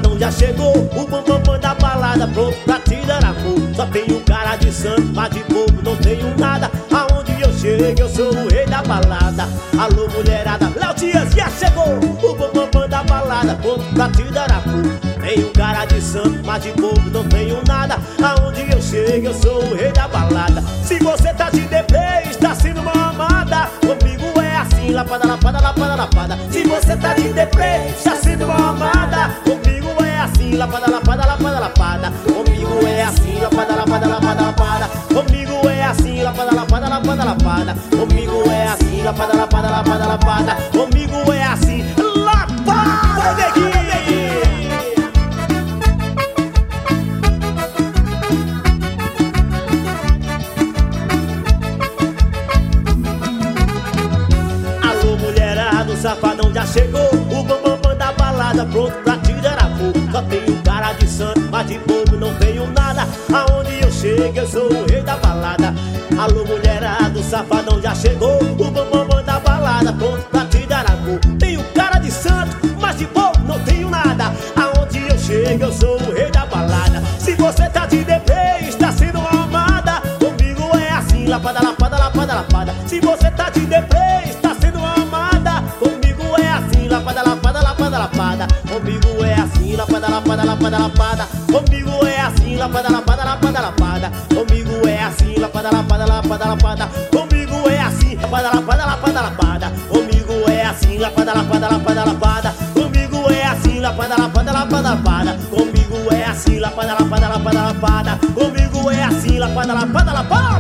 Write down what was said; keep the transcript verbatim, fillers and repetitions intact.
safadão já chegou, o bambambam da balada, pronto pra te dar amor. Só tenho cara de santo, mas de bobo não tenho nada. Aonde eu chego eu sou o rei da balada. Alô mulherada, Léo Dias já chegou, o bambambam da balada, pronto pra te dar amor. Tenho cara de santo, mas de bobo não tenho nada. Aonde eu chego eu sou o rei da balada. Se você tá de deprê, está sendo mal amada, comigo é assim, lapada, lapada, lapada, lapada. Se você tá de deprê, está sendo mal amada, comigo é assim, lapada, lapada, lapada, lapada. Comigo é assim, lapada, lapada, lapada, lapada. Comigo é assim, lapada, lapada, lapada, lapada. Comigo é assim, lapada, lapada, lapada, lapada. Comigo é assim, lapada, neguinho. O safadão já chegou, o bambambam da balada, pronto pra te dar amor. Só tenho cara de santo, mas de bobo não tenho nada. Aonde eu chego eu sou o rei da balada. Alô mulherada, o safadão já chegou, o bambambam da balada, pronto pra te dar amor. Tenho cara de santo, mas de bobo não tenho nada. Aonde eu chego eu sou o rei da balada. Se você tá de deprê, está sendo amada, comigo é assim, lapada, lapada, lapada, lapada. Se você tá de deprê, está sendo amada, comigo é assim, lapada, lapada, lapada, lapada. Comigo é assim, lapada, lapada, lapada, lapada. Comigo é assim, lapada, lapada, lapada, lapada. Comigo é assim, lapada, lapada, lapada, lapada. Comigo é assim, lapada, lapada, lapada, lapada. Comigo é assim, lapada, lapada, lapada, lapada. Comigo é assim, lapada, lapada, lapada, lapada. Comigo é assim, lapada, lapada, lapada, lapada. Comigo é assim, lapada, lapada, lapada.